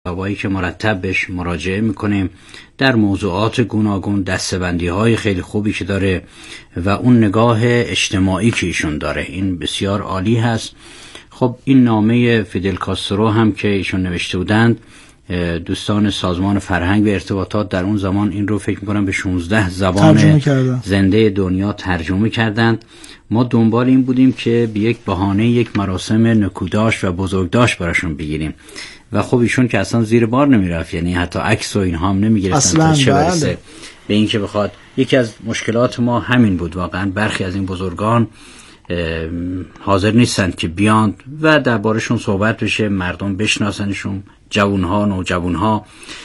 کتابایی که مرتب بهش مراجعه میکنیم در موضوعات گوناگون، دسته‌بندی‌های خیلی خوبی که داره و اون نگاه اجتماعی که ایشون داره این بسیار عالی هست. خب این نامه فیدل کاسترو هم که ایشون نوشته بودند، دوستان سازمان فرهنگ و ارتباطات در اون زمان این رو فکر میکنم به 16 زبان زنده دنیا ترجمه کردند. ما دنبال این بودیم که به یک بهانه یک مراسم نکوداش و بزرگداشت براشون بگیریم و خب ایشون که اصلا زیر بار نمیرفت، یعنی حتی عکس و اینها هم نمیگرفتن تا چه برسه به این که بخواد. یکی از مشکلات ما همین بود، واقعا برخی از این بزرگان حاضر نیستند که بیان و دربارشون صحبت بشه، مردم بشناسنشون، جوانها، نوجوانها.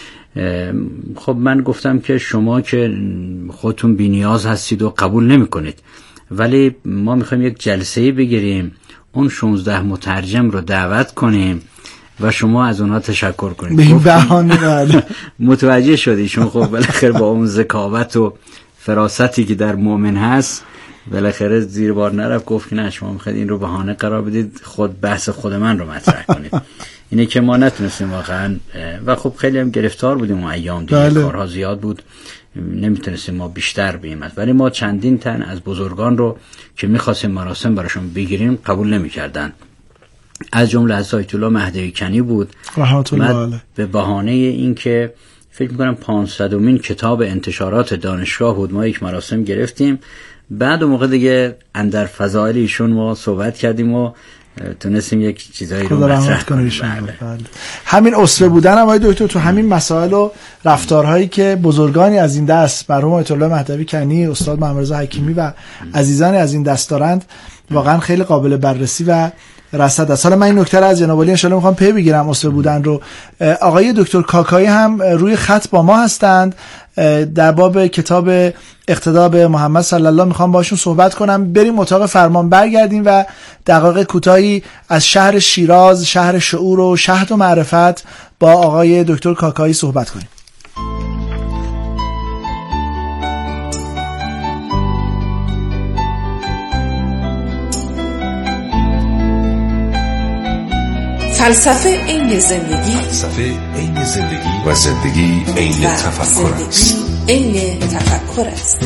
خب من گفتم که شما که خودتون بی نیاز هستید و قبول نمی کنید، ولی ما میخوایم یک جلسه‌ای بگیریم، اون 16 مترجم رو دعوت کنیم و شما از اونها تشکر کنید. به این بهانه متوجه شدی چون خب بالاخره با اون ذکاوت و فراستی که در مؤمن هست بالاخره زیر بار نرفت، گفت که نه شما میخواید این رو بهانه قرار بدید خود بحث خود من رو مطرح کنید. اینه که ما نتونستیم واقعا و خب خیلی هم گرفتار بودیم اون ایام دیگه، کارها زیاد بود، نمیتونستیم ما بیشتر بیمت، ولی ما چندین تن از بزرگان رو که میخواستیم مراسم براشون بگیریم قبول نمیکردن. از جمله از آیت الله مهدوی کنی بود رحمت الله علیه. به بهانه این که فکر میکنم 500مین کتاب انتشارات دانشگاه بود، ما یک مراسم گرفتیم. بعد اون موقع دیگه اندر فضائل ایشون ما صحبت کردیم و تونستیم یک چیزایی رو مطرح کنیم. همین اسوه بودن هم آقای دکتر تو همین مسائل و رفتارهایی که بزرگانی از این دست، مرحوم آیت الله مهدوی کنی، استاد محمد رضا حکیمی و عزیزانی از این دست دارند، واقعا خیلی قابل بررسی و رصد است. حالا من این نکته رو از جناب عالی ان شاء الله میخوام پی بگیرم اسوه بودن رو. آقای دکتر کاکایی هم روی خط با ما هستند، در باب کتاب اقتدا به محمد صلی الله میخوام باشون صحبت کنم. بریم اتاق فرمان برگردیم و دقایق کوتاهی از شهر شیراز، شهر شعور و شهد و معرفت با آقای دکتر کاکایی صحبت کنیم. فلسفه عین زندگی، فلسفه عین زندگی و زندگی عین تفکر است. عین تفکر است.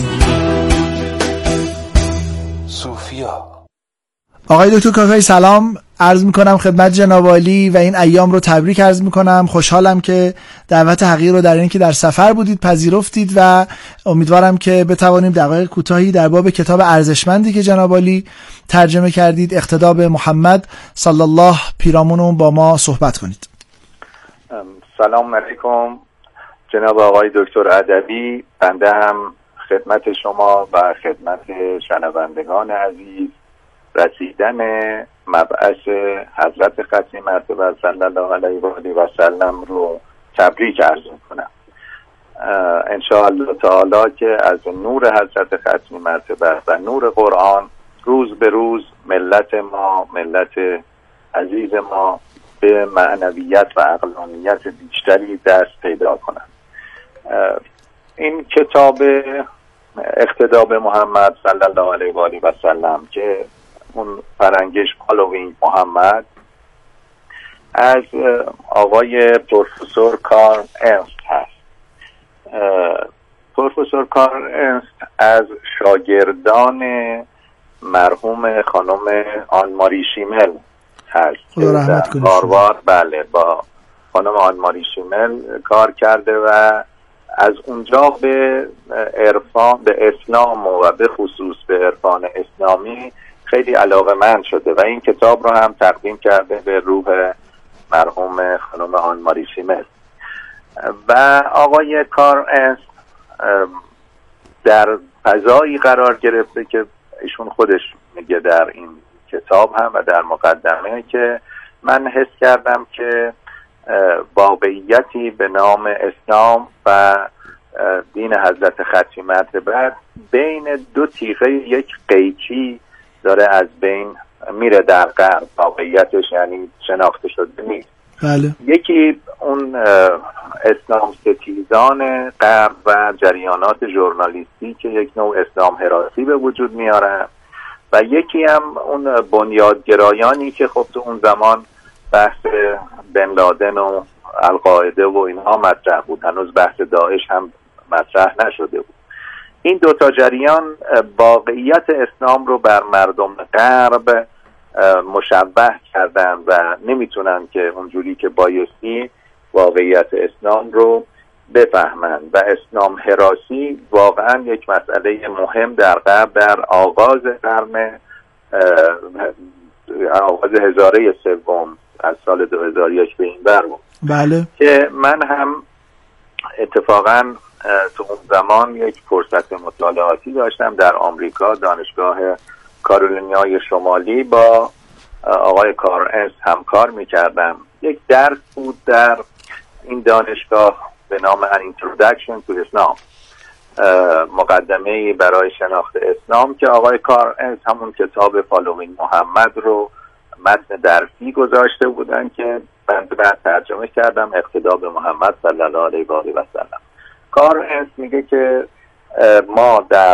صوفیا. آقای دکتر کاکایی سلام عرض میکنم خدمت جناب عالی و این ایام رو تبریک عرض میکنم. خوشحالم که دعوت حقیر رو در این که در سفر بودید پذیرفتید و امیدوارم که بتوانیم دقایق کوتاهی در باب کتاب ارزشمندی که جناب عالی ترجمه کردید، اقتدا به محمد صلی الله پیرامون، با ما صحبت کنید. سلام علیکم جناب آقای دکتر ادبی. بنده هم خدمت شما و خدمت شنوندگان عزیز رسیدن مبعث حضرت ختمی مرتبه صلی الله علیه و آله و سلم رو تبریک عرض میکنم. ان شاء الله تعالی که از نور حضرت ختمی مرتبه و نور قرآن روز به روز ملت ما، ملت عزیز ما به معنویت و عقلانیت بیشتری دست پیدا کنند. این کتاب اقتدا به محمد صلی الله علیه و آله و سلم که اون فرنگش فالوینگ محمد از آقای پروفسور کارل ارنست هست. پروفسور کارل ارنست از شاگردان مرحوم خانم آن ماری شیمل هست که در هاروارد با خانم آن ماری شیمل کار کرده و از اونجا به عرفان، به اسلام و به خصوص به عرفان اسلامی خیلی علاقه‌مند شده و این کتاب رو هم تقدیم کرده به روح مرحوم خانم آن ماری شیمل. و آقای کارل ارنست در فضایی قرار گرفته که ایشون خودش میگه در این کتاب هم و در مقدمه که من حس کردم که واقعیتی به نام اسلام و دین حضرت ختمی مرتبه بین دو تیغه یک قیچی داره از بین میره در غرب. واقعیتش یعنی شناخته شده نیست. بله. یکی اون اسلام ستیزان غرب و جریانات ژورنالیستی که یک نوع اسلام هراسی به وجود میارن و یکی هم اون بنیادگرایانی که خب تو اون زمان بحث بن لادن و القاعده و اینها مطرح بود، هنوز بحث داعش هم مطرح نشده بود. این دوتا جریان واقعیت اسلام رو بر مردم غرب مشبه کردن و نمیتونن که اونجوری که بایستی واقعیت اسلام رو بفهمن و اسلام هراسی واقعا یک مسئله مهم در غرب در آغاز هزاره سوم از سال 2001 به این بر بود. بله. که من هم اتفاقا تو اون زمان یک فرصت مطالعاتی داشتم در آمریکا، دانشگاه کارولینیای شمالی با آقای کارئنس همکار میکردم. یک درس بود در این دانشگاه به نام An Introduction to Islam، مقدمه‌ای برای شناخت اسلام، که آقای کارئنس همون کتاب فالوینگ محمد رو متن درسی گذاشته بودن که من بعد ترجمه کردم، اقتدا به محمد صلی الله علیه و سلم. کارئنس میگه که ما در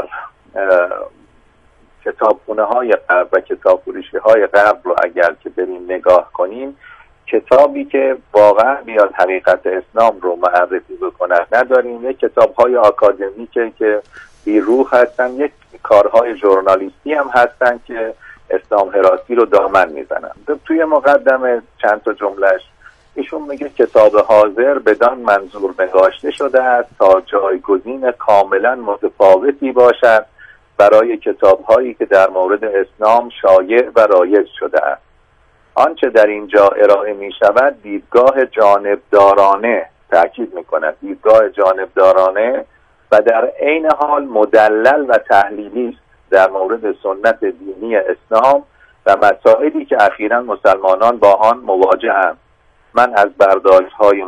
کتابخونه های غرب و کتاب فروشی های غرب رو اگر که بریم نگاه کنیم، کتابی که واقعا بیاد حقیقت اسلام رو معرفی بکنه نداریم. یک کتاب های آکادمیکه که بیروح هستن، یک کارهای ژورنالیستی هم هستن که اسلام هراسی رو دامن میزنن. توی مقدمه چند تا جملهش ایشون میگه کتاب حاضر بدان منظور نگاشته شده است تا جایگزین کاملا متفاوتی باشد برای کتاب‌هایی که در مورد اسلام شایع و رایج شده است. آنچه در اینجا ارائه می شود دیدگاه جانبدارانه، تأکید می‌کند دیدگاه جانبدارانه و در عین حال مدلل و تحلیلی است در مورد سنت دینی اسلام و مسائلی که اخیراً مسلمانان با آن مواجه‌اند. من از برداشت‌های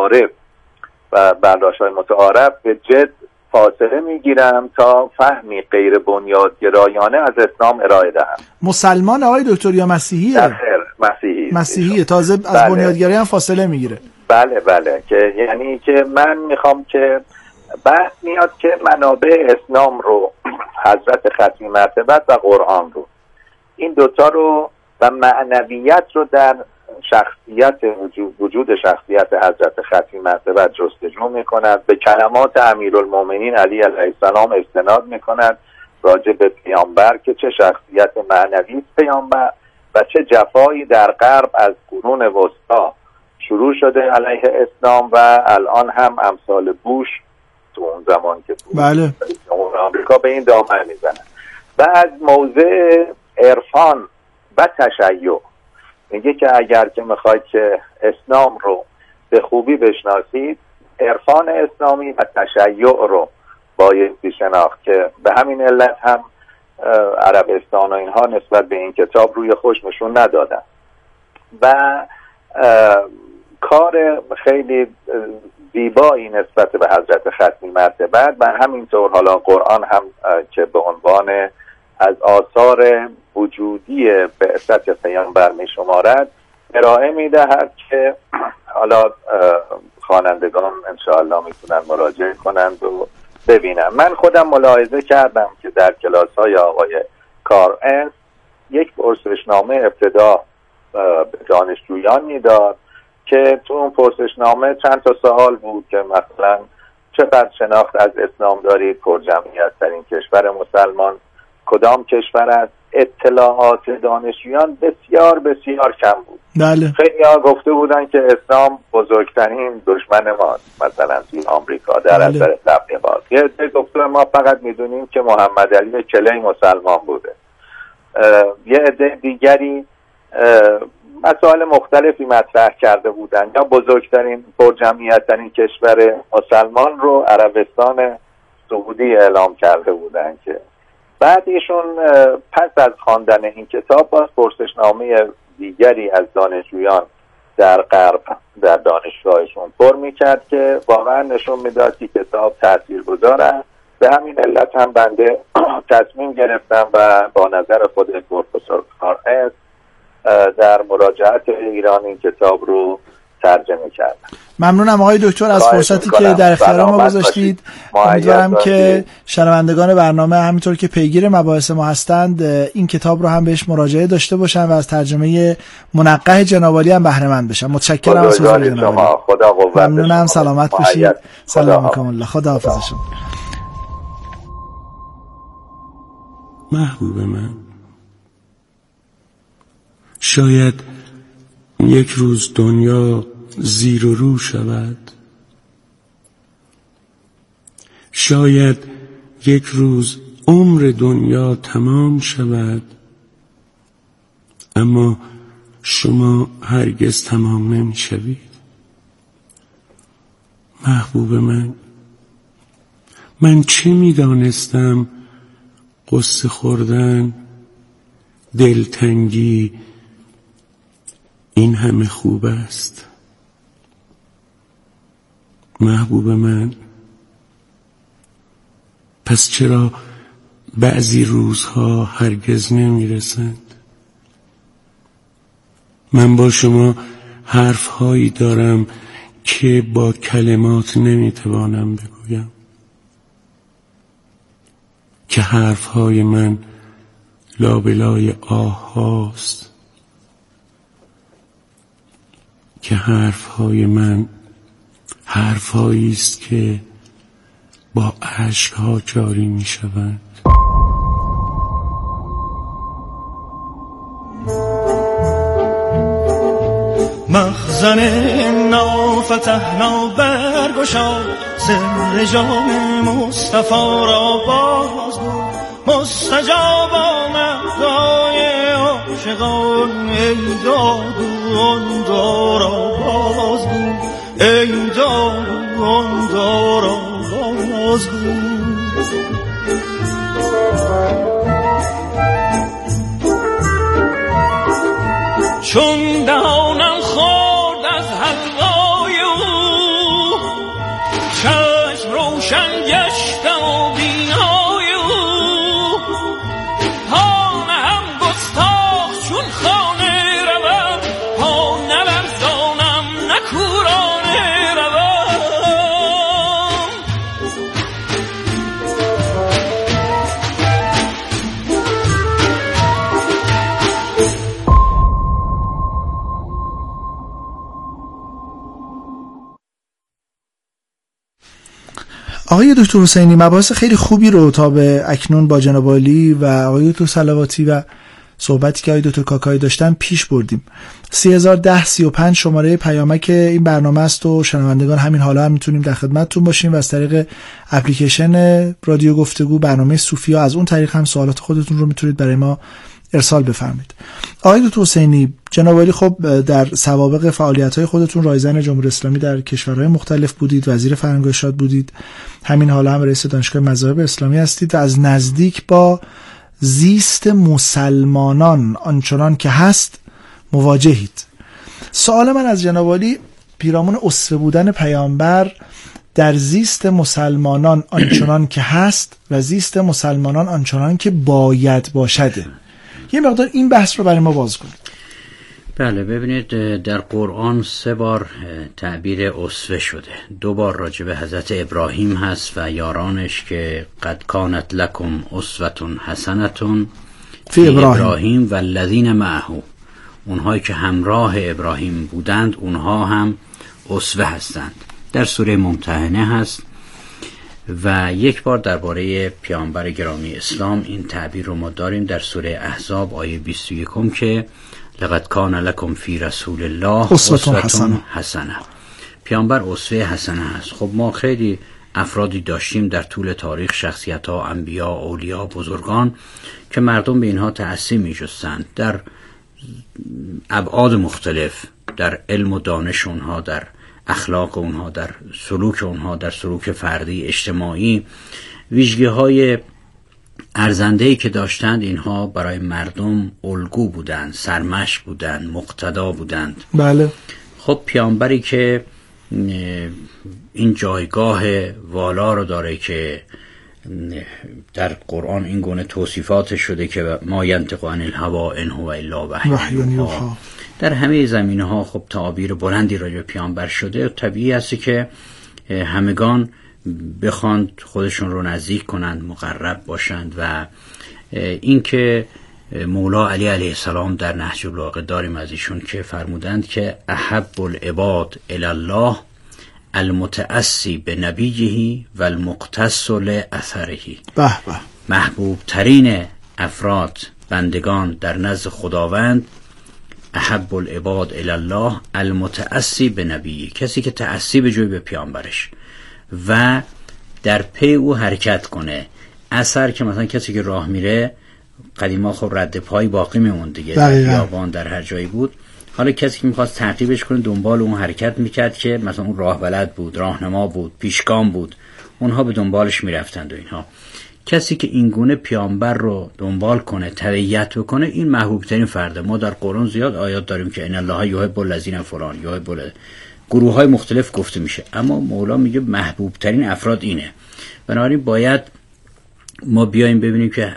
متعارف به جد فاصله میگیرم تا فهمی غیر بنیادگرایانه از اسلام ارائه دهم. مسلمان آقای دکتر یا مسیحیه؟ مسیحیه. تازه از بله. بنیادگرایی هم فاصله میگیره. بله که یعنی که من میخوام که بحث میاد که منابع اسلام رو، حضرت ختمی مرتبت و قرآن رو، این دوتا رو و معنویت رو در شخصیت وجود شخصیت حضرت ختمی مرتبت جستجو میکند، به کلمات امیرالمومنین علی علیه السلام استناد میکند راجع به پیامبر که چه شخصیت معنوی پیامبر و چه جفایی در غرب از قرون وسطا شروع شده علیه اسلام و الان هم امثال بوش تو اون زمان که بله آمریکا به این دامن میزنن. و از موضع عرفان و تشیع میگه که اگر که میخواید که اسلام رو به خوبی بشناسید، عرفان اسلامی و تشیع رو بایستی شناخت، که به همین علت هم عربستان و اینها نسبت به این کتاب روی خوش نشون ندادن و کار خیلی زیبایی نسبت به حضرت ختمی مرتبت و همینطور حالا قرآن هم که به عنوان از آثار وجودی بعثت پیامبر می شمارد ارائه می دهد که حالا خوانندگان انشاءالله میتونن مراجعه کنند و ببینن. من خودم ملاحظه کردم که در کلاس های آقای کارئنس یک پرسشنامه ابتدا به دانشجویان میداد که تو اون پرسشنامه چند تا سوال بود که مثلا چقدر شناخت از اسلام دارید، پرجمعیت ترین کشور مسلمان کدام کشور است. اطلاعات دانشجویان بسیار بسیار کم بود. بله. خیلی ها گفته بودن که اسلام بزرگترین دشمن ماست، مثلا توی آمریکا در اثر تبلیغات. یه عده گفته ما فقط میدونیم که محمد علی کلی مسلمان بوده. یه عده دیگری مسائل مختلفی مطرح کرده بودن، یا بزرگترین پرجمعیت ترین کشور مسلمان رو عربستان سعودی اعلام کرده بودن. که بعد ایشون پس از خواندن این کتاب باز پرسشنامه دیگری از دانشجویان در غرب در دانشگاهشون پر میکرد که واقعا نشون میداد که کتاب تاثیرگذار است. به همین علت هم بنده تصمیم گرفتم و با نظر خود پروفسور کارئنس در مراجعت ایران این کتاب رو ترجمه کردم. ممنونم آقای دکتر از فرصتی که در اختیار ما گذاشتید. امیدوارم که شنوندگان برنامه همینطور که پیگیر مباحث ما هستند این کتاب رو هم بهش مراجعه داشته باشن و از ترجمه منقح جناب عالی هم بهره مند بشن. متشکرم از حضور جناب عالی. خدا قوت. ممنونم، سلامت باشید. سلام علیکم الله. خدا حافظ شما. محبوب من، شاید یک روز دنیا زیر و رو شود، شاید یک روز عمر دنیا تمام شود، اما شما هرگز تمام نمی شوید. محبوب من چه می دانستم قصه خوردن، دلتنگی این همه خوب است. محبوب من، پس چرا بعضی روزها هرگز نمیرسند؟ من با شما حرفهایی دارم که با کلمات نمیتوانم بگویم، که حرفهای من لابلای آه هاست، که حرفهای من حرفهایی است که با اشک‌ها جاری می شوند. مخزن نافتحنا برگشا، سر جام مصطفی را بازگو، مستجاب آمد دعای عاشقان، ای دادون دارا بازگو، ای دادون دارا بازگو. چون دهانم خورد از حلوای او، چشم روشن گشتم و بینای او، پا نهم گستاخ چون خانه روم، پا نلرزانم نه کورانه روم. آقای دکتر حسینی مباحث خیلی خوبی رو تا به اکنون با جناب عالی و آقای دکتر صلواتی و صحبتی که آقای دکتر کاکایی داشتن پیش بردیم. 301035 شماره پیامک این برنامه است و شنوندگان همین حالا هم میتونیم در خدمتتون باشیم و از طریق اپلیکیشن رادیو گفتگو برنامه صوفیا از اون طریق هم سوالات خودتون رو میتونید برای ما ارسال بفرمایید. آقای دکتر حسینی، جناب عالی خب در سوابق فعالیت‌های خودتون رایزن جمهوری اسلامی در کشورهای مختلف بودید، وزیر فرهنگ و ارشاد بودید، همین حالا هم رئیس دانشگاه مذاهب اسلامی هستید و از نزدیک با زیست مسلمانان آنچنان که هست مواجهید. سوال من از جناب عالی پیرامون اسوه بودن پیامبر در زیست مسلمانان آنچنان که هست و زیست مسلمانان آنچنان که باید باشده. یه مقدار این بحث رو برای ما باز کنید. بله، ببینید در قرآن 3 بار تعبیر اسوه شده. 2 بار راجع به حضرت ابراهیم هست و یارانش که قد کانت لکم اسوة حسنة فی ابراهیم و الذین معه، اونهایی که همراه ابراهیم بودند اونها هم اسوه هستند. در سوره ممتحنه هست و 1 بار درباره پیامبر گرامی اسلام این تعبیر رو ما داریم در سوره احزاب آیه 21 که لقد کان لکم فی رسول الله اسوة حسنه. پیامبر اسوه حسنه هست. خب ما خیلی افرادی داشتیم در طول تاریخ، شخصیت‌ها، انبیا، اولیا، بزرگان که مردم به اینها تأسی می‌جستند در ابعاد مختلف، در علم و دانش اونها، در اخلاق اونها، در سلوک اونها، در سلوک فردی، اجتماعی، ویژگی‌های ارزنده‌ای که داشتند. اینها برای مردم الگو بودند، سرمشق بودند، مقتدا بودند. بله. خب پیامبری که این جایگاه والا رو داره که در قرآن این گونه توصیفات شده که ما ینطق عن الهوا ان هو الا وحی یوحی، در همه زمینه‌ها خب تعابیر بلندی راجع به پیامبر شده. طبیعی است که همگان بخواند خودشون رو نزدیک کنند، مقرب باشند و اینکه مولا علی علیه السلام در نهج البلاغه داریم از ایشون که فرمودند که احب العباد الی الله المتأسی به نبیه و المقتص لاثره. به به. محبوب ترین افراد بندگان در نزد خداوند احب العباد الی الله المتأسی به نبیه، کسی که تأسی بجوی به پیامبرش و در پی او حرکت کنه. اثر که مثلا کسی که راه میره، قدیما خب رد پای باقی میموند دیگه، در بیابان در هر جایی بود، حالا کسی که میخواست تعقیبش کنه دنبال اون حرکت میکرد که مثلا اون راه بلد بود، راهنما بود، پیشگام بود، اونها به دنبالش میرفتند و اینها. کسی که اینگونه پیامبر رو دنبال کنه، تبعیت بکنه، این محبوب ترین فرده. ما در قرآن زیاد آیات داریم که ان الله یحب الذین فلان یحب، گروه های مختلف گفته میشه، اما مولا میگه محبوب ترین افراد اینه. بنابراین باید ما بیایم ببینیم که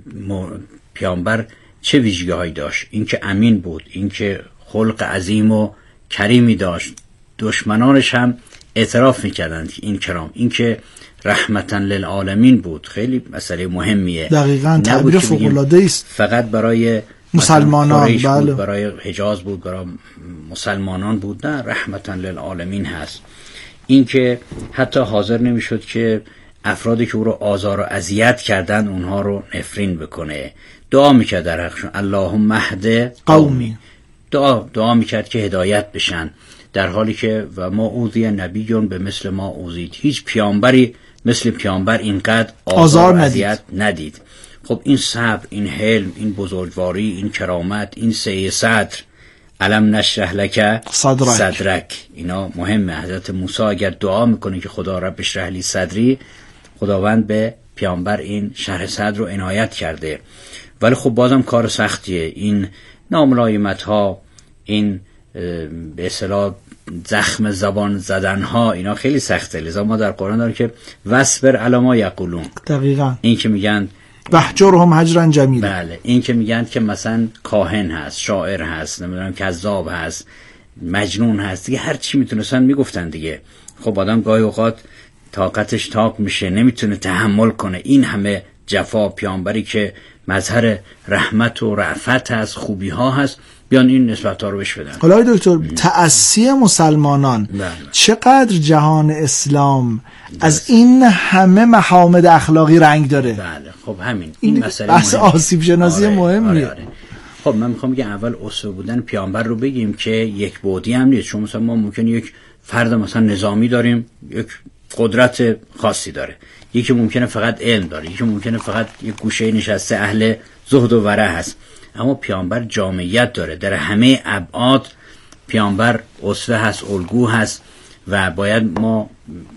پیامبر چه ویژگی هایی داشت. اینکه امین بود، اینکه خلق عظیم و کریمی داشت، دشمنانش هم اعتراف میکردند این کرام، اینکه رحمتا للعالمین بود، خیلی مسئله مهمیه. دقیقاً تعبیر فوق العاده است. فقط برای مسلمانان بود، برای حجاز بود، برای مسلمانان بود، نه، رحمتا للعالمین هست. اینکه حتی حاضر نمیشد که افرادی که او رو آزار و اذیت کردن اونها رو نفرین بکنه. دعا میکرد در حقشون اللهم اهد قومی، دعا میکرد که هدایت بشن، در حالی که و ما اوذی نبیون به مثل ما اوذید، هیچ پیامبری مثل پیامبر اینقدر آزار و اذیت ندید. خب این صبر، این حلم، این بزرگواری، این کرامت، این سعی صدر، علم نشرح لک صدرک، اینا مهمه. حضرت موسی اگر دعا میکنه که خدا رب اشرح لی صدری، خداوند به پیامبر این شرح صدر رو عنایت کرده. ولی خب بازم کار سختیه، این ناملایمت ها، این به اصطلاح زخم زبان زدن ها، اینا خیلی سخته. لذا ما در قرآن داریم که وصبر علی ما یقولون. دقیقاً این که میگن وهجرهم هجرا جمیلا. بله، این که میگن که مثلا کاهن هست، شاعر هست، نمیدونم کذاب هست، مجنون هست، دیگه هر چی میتونستن میگفتن دیگه. خب آدم گاهی اوقات طاقتش تاق میشه، نمیتونه تحمل کنه این همه جفا. پیامبری که مظهر رحمت و رأفت هست، خوبی ها هست، بیان این نسبت ها رو بهش بدن. حالا دکتر، تأسی مسلمانان چقدر جهان اسلام از این همه محامد اخلاقی رنگ داره؟ بله، خب همین این مسئله بحث آسیب شناسی مهمیه. آره. خب من میخوام بگم اول اسوه بودن پیامبر رو بگیم که یک بعدی هم نیست. چون مثلا ما ممکنه یک فرد مثلا نظامی داریم، یک قدرت خاصی داره، یکی ممکنه فقط علم داره، یکی ممکنه فقط یک گوشه نشسته اهل زهد و ورع هست. اما پیامبر جامعیت داره، در همه ابعاد پیامبر اسوه هست، الگو هست و باید ما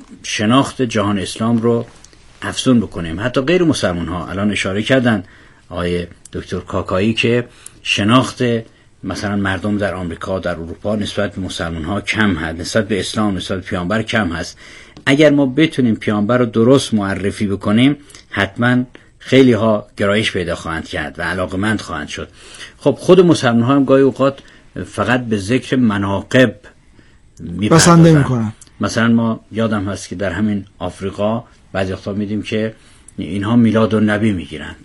شناخت جهان اسلام رو افزون بکنیم. حتی غیر مسلمان ها الان اشاره کردن آقای دکتر کاکایی که شناخت مثلا مردم در آمریکا، در اروپا نسبت به مسلمان ها کم هست، نسبت به اسلام، نسبت به پیامبر کم هست. اگر ما بتونیم پیامبر رو درست معرفی بکنیم، حتما خیلی ها گرایش پیدا خواهند کرد و علاقمند خواهند شد. خب خود مسلمان ها هم گاهی اوقات فقط به ذکر مناقب میپردازن. مثلا ما یادم هست که در همین آفریقا بعضی وقتا میدیم که اینها میلاد النبی میگیرند.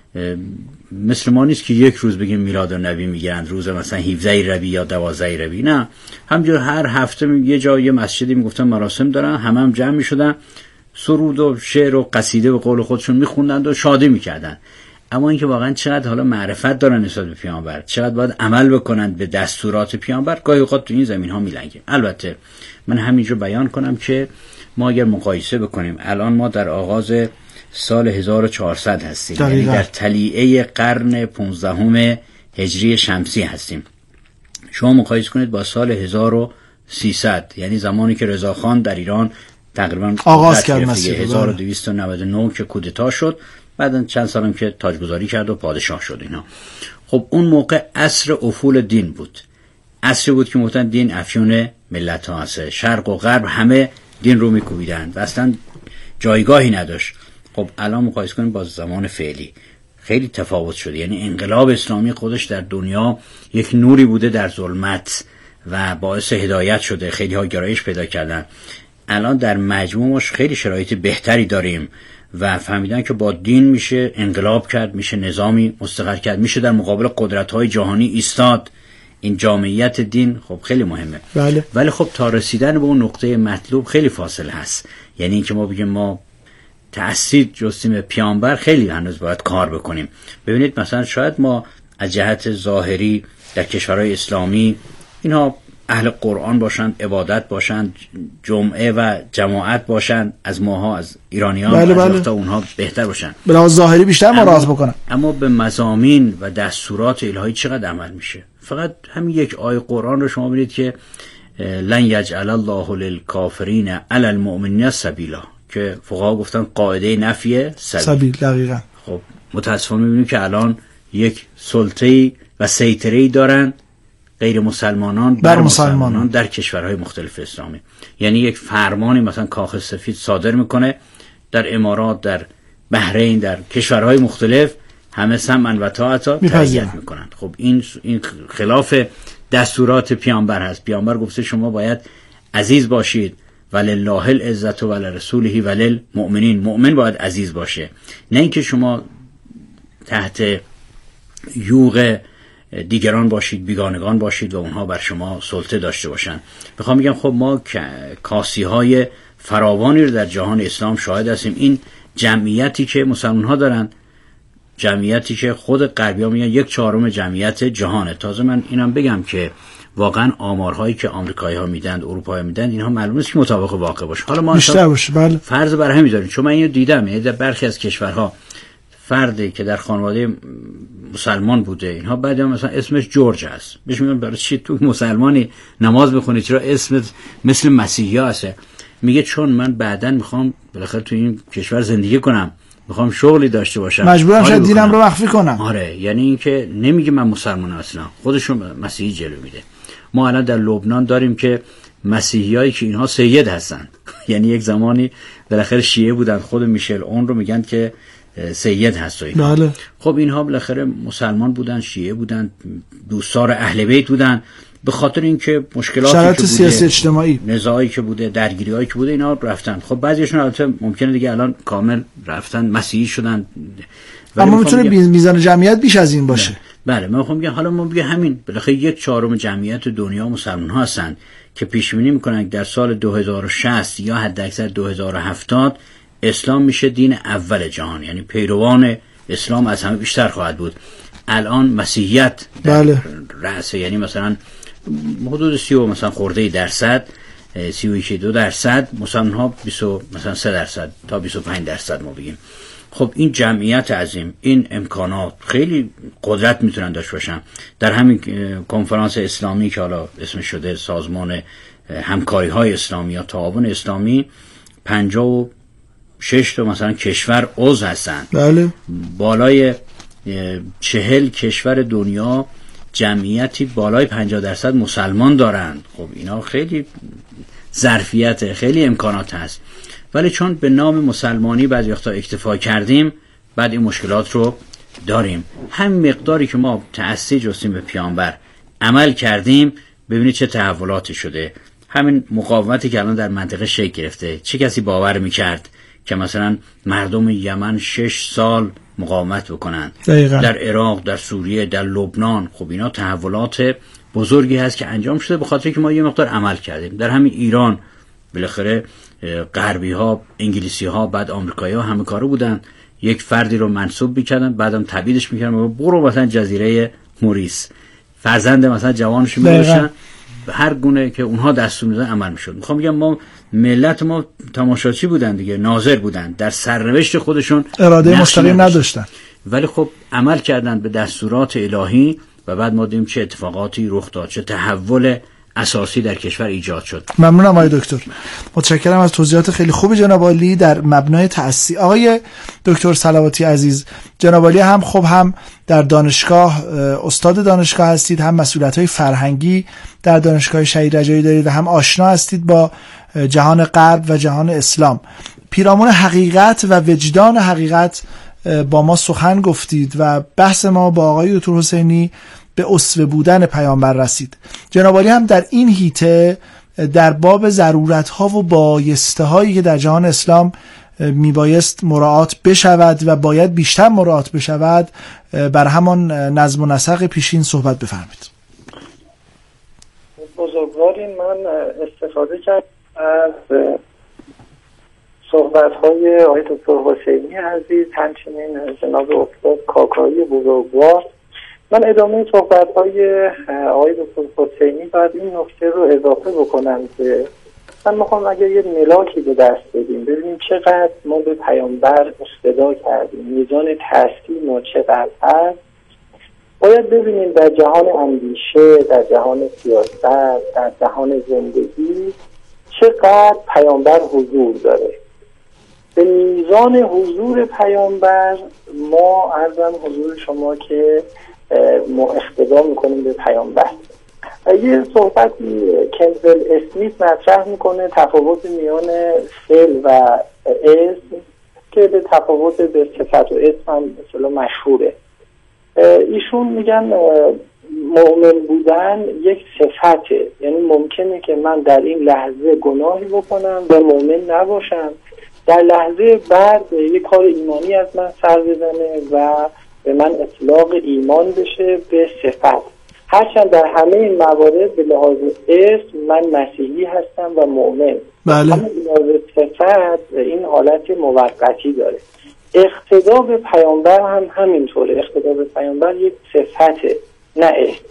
مثل ما نیست که یک روز بگیم میلاد النبی میگیرند، روز مثلا 17 ربیع یا 12 ربیع، نه، همینجور هر هفته یه جای یه مسجدی میگفتن مراسم دارن، هم جمع میشدن، سرود و شعر و قصیده به قول خودشون میخوندند و شادی میکردن. اما اینکه واقعا چقدر حالا معرفت دارن نسبت به پیامبر، چقدر باید عمل بکنند به دستورات پیامبر، گاهی اوقات تو این زمین ها میلنگیم. البته من همینجا بیان کنم که ما اگر مقایسه بکنیم، الان ما در آغاز سال 1400 هستیم، یعنی در تلیعه قرن 15 هجری شمسی هستیم. شما مقایسه کنید با سال 1300، یعنی زمانی که رضاخان در ایران تقریبا آغاز کرد، 1299 که کودتا شد، بعدن چند سالم که تاجگذاری کرد و پادشاه شد اینا. خب اون موقع عصر افول دین بود، عصری بود که مثلا دین افیون ملت ها هست، شرق و غرب همه دین رو میکوبیدن و اصلا جایگاهی نداشت. خب الان مقایسه کنیم با زمان فعلی، خیلی تفاوت شده. یعنی انقلاب اسلامی خودش در دنیا یک نوری بوده در ظلمت و باعث هدایت شده، خیلی ها گرایش پیدا کردن. الان در مجموعش خیلی شرایط بهتری داریم و فهمیدن که با دین میشه انقلاب کرد، میشه نظامی مستقر کرد، میشه در مقابل قدرت‌های جهانی ایستاد. این جامعیت دین خب خیلی مهمه. بله. ولی خب تا رسیدن به اون نقطه مطلوب خیلی فاصله هست. یعنی اینکه ما بگیم ما تأسیس جستیم پیامبر، خیلی هنوز باید کار بکنیم. ببینید مثلا شاید ما از جهت ظاهری در کشورهای اسلامی اینها اهل قرآن باشند، عبادت باشند، جمعه و جماعت باشند، از ماها از ایرانیان از اونها بهتر باشند، بلا ظاهری بیشتر مراعات بکنن. اما به مضامین و دستورات الهی چقدر عمل میشه؟ فقط همین یک آیه قرآن رو شما ببینید که لن یجعل الله للکافرین علی المؤمنین سبیلا، که فقها گفتن قاعده نفی سبیل. دقیقاً. خب متاسفانه میبینیم که الان یک سلطه‌ای و سیطره‌ای دارن غیر مسلمانان بر مسلمانان در کشورهای مختلف اسلامی. یعنی یک فرمانی مثلا کاخ سفید صادر میکنه در امارات، در بحرین، در کشورهای مختلف، همه سمعا و طاعتا تأیید میکنن. خب این خلاف دستورات پیامبر هست. پیامبر گفته شما باید عزیز باشید، ولله العزة ولرسوله وللمؤمنین. مؤمن باید عزیز باشه، نه اینکه شما تحت یوغ دیگران باشید، بیگانگان باشید و اونها بر شما سلطه داشته باشن. بخوام بگم خب ما کاسی های فراوانی رو در جهان اسلام شاهد هستیم. این جمعیتی که مسلمان ها دارن، جمعیتی که خود غربی ها میگن 1/4 جمعیت جهانه. تازه من اینم بگم که واقعا آمارهایی که آمریکایی ها میدن، اروپایی ها میدن، اینها معلوم نیست که مطابق واقع باشه. حالا ما فرض بر همین داریم، چون من اینو دیدم. یعنی در برخی از کشورها فردی که در خانواده مسلمان بوده، اینها بعد مثلا اسمش جورج هست، بهش میگن برای چی تو مسلمانی نماز بخونی، چرا اسمت مثل مسیحی هست؟ میگه چون من بعداً میخوام بالاخره تو این کشور زندگی کنم، میخوام شغلی داشته باشم، مجبورم شد دینم رو مخفی کنم. آره، یعنی اینکه نمیگه من مسلمانم، اصلا خودشون مسیحی جلو میده. ما الان در لبنان داریم که مسیحیایی که اینها سید هستن یعنی یک زمانی بالاخره شیعه بودن، خود میشل اون رو میگن که سید هست. بله. خب اینها بالاخره مسلمان بودن، شیعه بودن، دوستدار اهل بیت بودن، به خاطر اینکه مشکلاتی شرایط که بوده، سیاسی اجتماعی، نزاعی که بوده، درگیریایی که بوده، اینا رفتن. خب بعضیشون البته ممکنه دیگه الان کامل رفتن مسیحی شدن، اما میتونه میزان جمعیت بیش از این باشه. بله من میخوام بگم حالا ما بگیم همین بالاخره 1/4 جمعیت دنیا مسلمان ها هستن که پیش بینی میکنن در سال 2060 یا حداکثر 2070 اسلام میشه دین اول جهان، یعنی پیروان اسلام از همه بیشتر خواهد بود. الان مسیحیت بله رأسه، یعنی مثلا حدود 30 مثلا خورده درصد، 31-2%، مسلمان ها 23% تا 25% ما بگیم. خب این جمعیت عظیم، این امکانات، خیلی قدرت میتونن داشته باشن. در همین کنفرانس اسلامی که حالا اسمش شده سازمان همکاری های اسلامی یا تعاون اسلامی، 56 تا مثلا کشور عضو هستن. بله. بالای 40 کشور دنیا جمعیتی بالای 50% مسلمان دارن. خب اینا خیلی ظرفیت، خیلی امکانات هست. ولی چون به نام مسلمانی بعضی وقتا اکتفا کردیم، بعد این مشکلات رو داریم. همین مقداری که ما تأسیس جستیم به پیامبر عمل کردیم، ببینید چه تحولاتی شده. همین مقاومتی که الان در منطقه شکل گرفته، چه کسی باور میکرد که مثلا مردم یمن 6 سال مقاومت بکنن؟ دقیقا. در عراق، در سوریه، در لبنان. خب اینا تحولات بزرگی هست که انجام شده به خاطر که ما یه مقدار عمل کردیم. در همین ایران بالاخره غربی ها، انگلیسی ها، بعد آمریکایی ها همه کارو بودن، یک فردی رو منصوب میکردن، بعدم تبعیدش میکردن برو مثلا جزیره موریس، فرزند مثلا جوانش میذاشتن، هر گونه که اونها دستور میدن عمل میشد. میخوام بگم ما ملت ما تماشاچی بودن دیگه، ناظر بودن، در سرنوشت خودشون اراده مستقیم نداشتن، ولی خب عمل کردن به دستورات الهی و بعد ما دیدیم چه اتفاقاتی رخ داد، چه تحول اساسی در کشور ایجاد شد. ممنونم آقای دکتر، متشکرم از توضیحات خیلی خوب جناب عالی در مبنای تأسیس. آقای دکتر صلواتی عزیز، جناب عالی هم خب هم در دانشگاه استاد دانشگاه هستید، هم مسئولیت‌های فرهنگی در دانشگاه شهید رجایی دارید و هم آشنا هستید با جهان غرب و جهان اسلام. پیرامون حقیقت و وجدان حقیقت با ما سخن گفتید و بحث ما با آقای دکتر حسینی به اسوه بودن پیامبر رسید. جناب عالی هم در این حیطه در باب ضرورت‌ها و بایسته‌هایی که در جهان اسلام میبایست مراعات بشود و باید بیشتر مراعات بشود بر همان نظم و نسق پیشین صحبت بفرمایید. بزرگوارین، من استفاده کردم از صحبت‌های آقای دکتر حسینی عزیز، همچنین جناب استاد کاکایی بزرگوار. من ادامه صحبت‌های آقای دکتر حسینی بعد این نکته رو اضافه بکنم که من میخوام اگر یه ملاکی به دست بدیم ببینیم چقدر ما به پیامبر اقتدا کردیم، میزان تاثیر ما چقدر هست. باید ببینیم در جهان اندیشه، در جهان سیاست، در جهان زندگی چقدر پیامبر حضور داره. به میزان حضور پیامبر ما عرضم حضور شما که ما اقتدا میکنیم به پیامبر. یه صحبتی کنزل اسمیت مطرح میکنه تفاوت میان فعل و اسم که به تفاوت به صفت و اسم هم مثلا مشهوره. ایشون میگن مؤمن بودن یک صفته، یعنی ممکنه که من در این لحظه گناهی بکنم و مؤمن نباشم، در لحظه بعد یک کار ایمانی از من سر بزنه و به من اطلاق ایمان بشه به صفت. هرچند در همه این موارد به لحاظ اسم من مسیحی هستم و مؤمن، بله. اما به لحاظ صفت این حالت موقتی داره. اقتدا به پیامبر هم همینطوره. اقتدا به پیامبر یک صفته، نه اسم.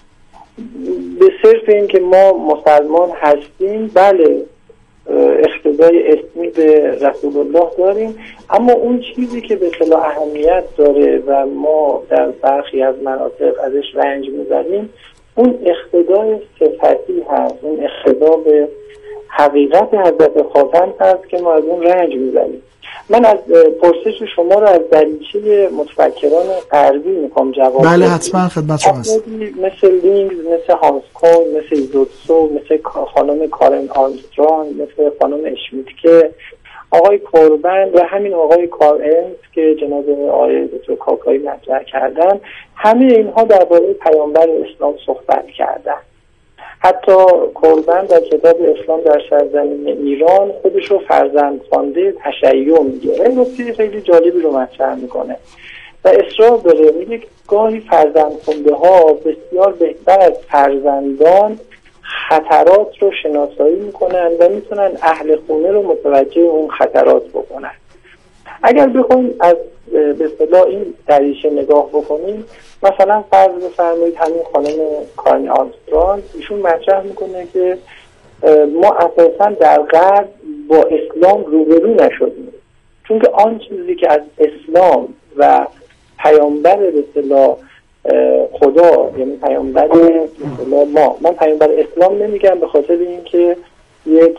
به صرف این که ما مسلمان هستیم، بله اقتدای اسمی به رسول الله داریم، اما اون چیزی که به اصطلاح اهمیت داره و ما در برخی از مناطق ازش رنج می‌بریم اون اقتدای صفتی هست، اون اقتدا به حقیقت حضرت خاتم هست که ما از اون رنج می‌بریم. من از پرسش شما رو از دریچه متفکران غربی میخوام جواب بدم. بله حتما خدمت شما هست. مثل لینگز، مثل هانس کون، مثل ایزوتسو، مثل خانم کارن آرمسترانگ، مثل خانم اشمیتکه، آقای کوربن و همین آقای کارنز که جناب آقای دکتر کاکایی مطرح کردن، همه اینها درباره پیامبر اسلام صحبت کردن. حتی کوربن در کتاب اسلام در سرزمین ایران خودش رو فرزند خوانده تشیع میگه. این نکته خیلی جالبی رو مطرح میکنه و اصرار داره، میگه گاهی فرزند خونده ها بسیار بهتر از فرزندان خطرات رو شناسایی میکنن و میتونن اهل خونه رو متوجه اون خطرات بکنن. اگر بخوایم از به اصطلاح این دریچه نگاه بکنیم، مثلا فرض بفرمایید همین خانم کارن آرمسترانگ ایشون مطرح میکنه که ما اساسا در غرب با اسلام روبرو نشدیم، چون که آن چیزی که از اسلام و پیامبر به اصطلاح خدا، یعنی پیامبر به اصطلاح من پیامبر اسلام نمیگم به خاطر اینکه یک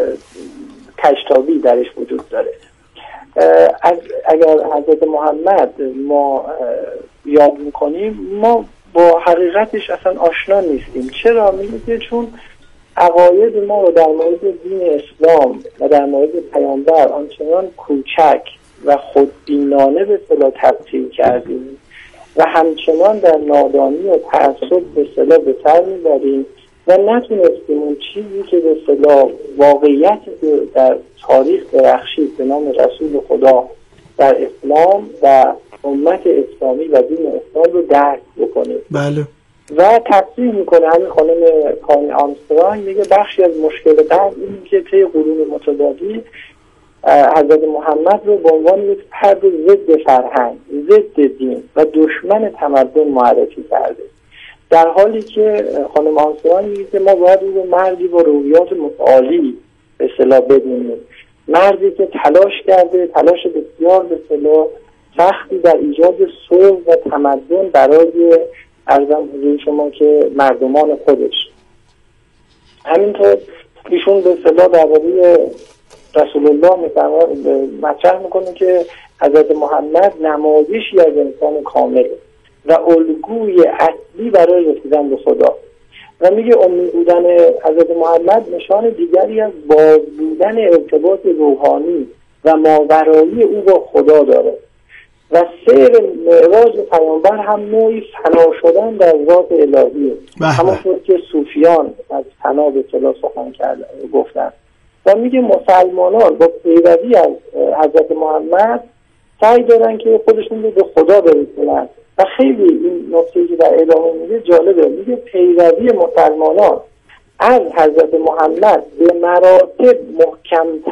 کشتابی درش وجود داره. اگر حضرت محمد ما یاد میکنیم ما با حقیقتش اصلا آشنا نیستیم. چرا؟ میگه چون عقاید ما رو در مورد دین اسلام و در مورد پیامبر آنچنان کوچک و خودبینانه به اصطلاح تفسیر کردیم و همچنان در نادانی و تعصب به اصطلاح به سر میبریم و نتونستیم اون چیزی که به اصطلاح واقعیت در تاریخ درخشید به نام رسول خدا در اسلام و امت اسلامی و دین اسلام رو درک بکنیم. بله. و تصریح میکنه همین خانم کارن آرمسترانگ، میگه بخشی از مشکل غرب این که طی قرون متبادی حضرت محمد رو به عنوان یک فرد ضد فرهنگ، ضد دین و دشمن تمدن معرفی کرده، در حالی که خانم آرمسترانگ میگه که ما باید او مردی با روحیات متعالی به اصطلاح بدونیم، مردی که تلاش کرده، تلاش بسیار به اصطلاح سختی در ایجاد صلح و تمدن برای عرضم حضور شما که مردمان خودش. همینطور ایشون به اصطلاح درباره رسول الله مطرح میکنه که حضرت محمد نمایشی از انسان کامل و الگوی اصلی برای رسیدن به خدا و میگه امی بودن حضرت محمد نشان دیگری از باز بودن ارتباط روحانی و ماورایی او با خدا داره. و سیر معراج پیامبر هم نوعی فنا شدن در ذات الهیه، همونطور که صوفیان از فنا به اصطلاح سخن گفتن و میگه مسلمانان با پیروی از حضرت محمد سعی دارن که خودشون رو به خدا برسونن و خیلی این نکته که در ادامه میگه جالبه، میگه پیروی مسلمانان از حضرت محمد به مراتب محکم